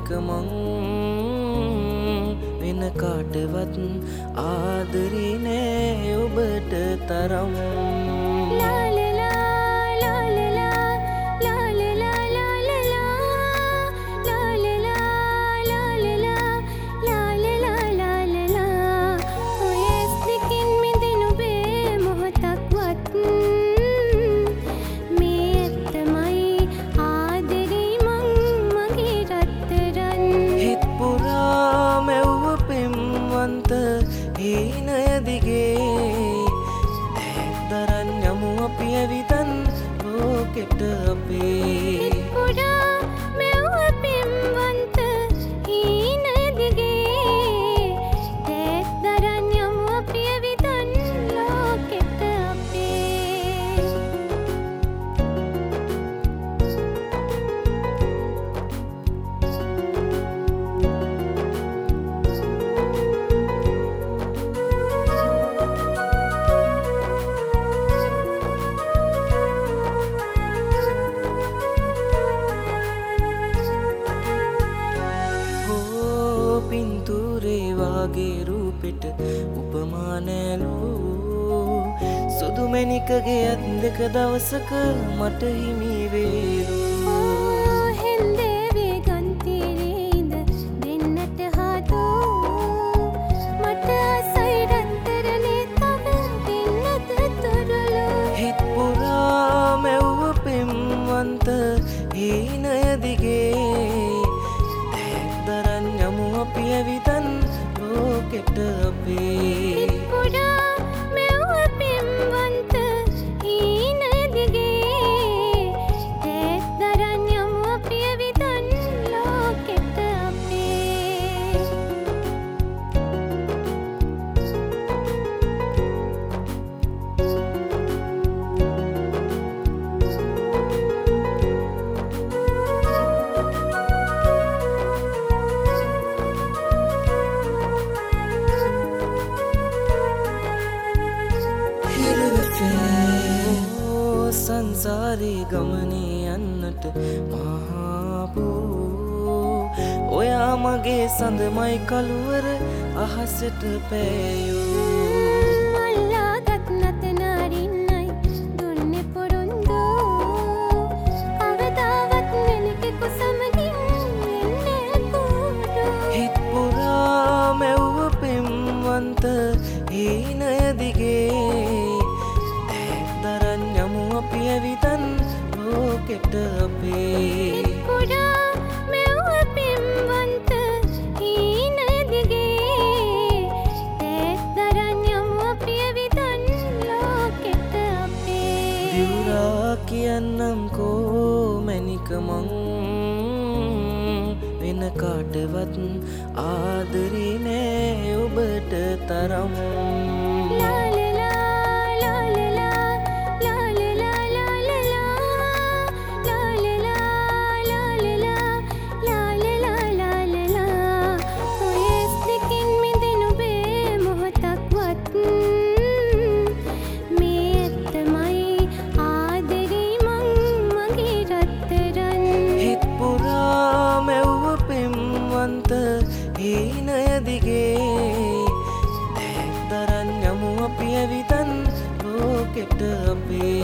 මැනික මං වෙන කාටවත් ආදරේ නෑ ඔබට තරම් හීනය දිගේ දරන් යමු අපි ඇවිතන් ලෝකෙට අපේ පුරා මෙව්ව පින්වන්ත හීනය දිගේ දරන් යමු අපි ඇවිතන් ලෝකෙට අපේ පින්තූරේ වාගේ රූපෙට උපමා නෑලූ සුදු මැණිකගේ ඇත් දෙක දවසක මට හිමි වේලු හෙන්දේවේ ගන්තිරේ ඉඳ දෙන්නට හදෝ මට ආසයි රත්තරනේ තව දෙන්නට තුරුළු හිත් පුරා මැව්ව පෙම්වන්ත හීනය දිගේ දරන් යමු අපි ඇවිතන් ලෝකෙට අපේ පුරා මෙව්ව පින්වන්ත හීනය දිගේ දරන් යමු අපි ඇවිතන් ලෝකෙට අපේ සංසාරේ ගමනේ යන්නට මහාපූ ඔයා මගේ සඳමයි කළුවර අහසට පෑයූ අල්ලාගත් නතනාරින්නයි දුන්නේ පොරොන්දෝ කවදාවත් වෙනකෙකු සමගින් වෙන්නේ කූඩු හිත් පුරා මැව්ව පෙම්වන්ත හීනය දිගේ දරන් යමු අපි ඇවිතන් ලෝකෙට අපේ පුරා මෙව්ව පින්වන්ත හීනය දිගේ දරන් යමු අපි ඇවිතන් ලෝකෙට අපේ දිවුරා කියන්නම්කෝ මැනික මං වෙන කාටවත් ආදරේ නෑ ඔබට තරම් හීනය දිගේ දරන් යමු අපි ඇවිතන් ලෝකෙට අපේ